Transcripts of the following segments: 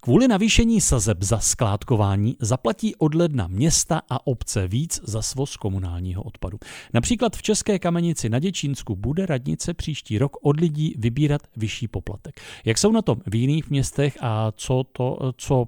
Kvůli navýšení sazeb za skládkování zaplatí od ledna města a obce víc za svoz komunálního odpadu. Například v České Kamenici na Děčínsku bude radnice příští rok od lidí vybírat vyšší poplatek. Jak jsou na tom v jiných městech a co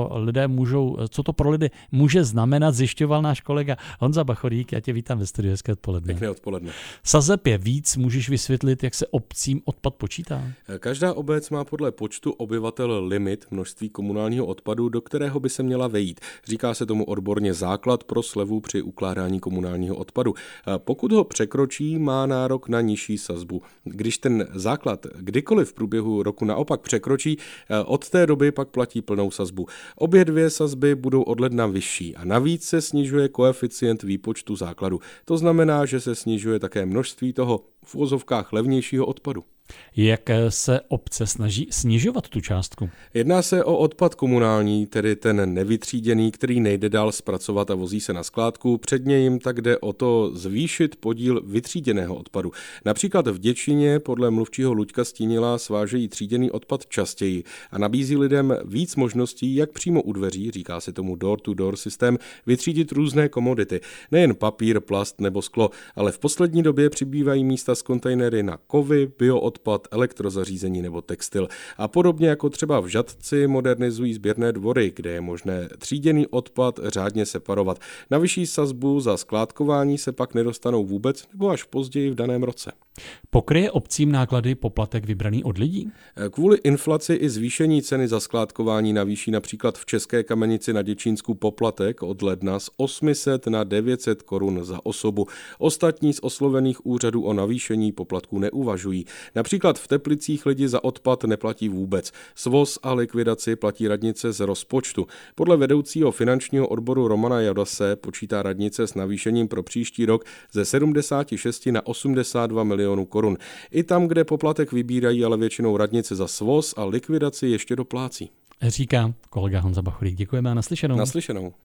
to pro lidi může znamenat, zjišťoval náš kolega Honza Bachorík. Já tě vítám ve studiu, hezké odpoledne. Pěkné odpoledne. Sazeb je víc, můžeš vysvětlit, jak se obcím odpad počítá? Každá obec má podle počtu obyvatel limit množství komunálního odpadu, do kterého by se měla vejít. Říká se tomu odborně základ pro slevu při ukládání komunálního odpadu. Pokud ho překročí, má nárok na nižší sazbu. Když ten základ kdykoliv v průběhu roku naopak překročí, od té doby pak platí plnou sazbu. Obě dvě sazby budou od ledna vyšší a navíc se snižuje koeficient výpočtu základu. To znamená, že se snižuje také množství toho v uvozovkách levnějšího odpadu. Jak se obce snaží snižovat tu částku? Jedná se o odpad komunální, tedy ten nevytříděný, který nejde dál zpracovat a vozí se na skládku. Předně jim tak jde o to zvýšit podíl vytříděného odpadu. Například v Děčíně podle mluvčího Luďka Stínila svážejí tříděný odpad častěji a nabízí lidem víc možností, jak přímo u dveří, říká se tomu door-to-door systém, vytřídit různé komodity. Nejen papír, plast nebo sklo, ale v poslední době přibývají místa s kontejnery na kovy, bioodpad, elektrozařízení nebo textil. A podobně jako třeba v Žatci modernizují sběrné dvory, kde je možné tříděný odpad řádně separovat. Na vyšší sazbu za skládkování se pak nedostanou vůbec nebo až později v daném roce. Pokryje obcím náklady poplatek vybraný od lidí? Kvůli inflaci i zvýšení ceny za skládkování navýší například v České Kamenici na Děčínsku poplatek od ledna z 800 na 900 korun za osobu. Ostatní z oslovených úřadů o navýšení poplatků neuvažují. Například v Teplicích lidi za odpad neplatí vůbec. Svoz a likvidaci platí radnice z rozpočtu. Podle vedoucího finančního odboru Romana Jadase počítá radnice s navýšením pro příští rok ze 76 na 82 milionů korun. I tam, kde poplatek vybírají, ale většinou radnice za svoz a likvidaci ještě doplácí. Říká kolega Honza Bachorík. Děkujeme a naslyšenou. Naslyšenou.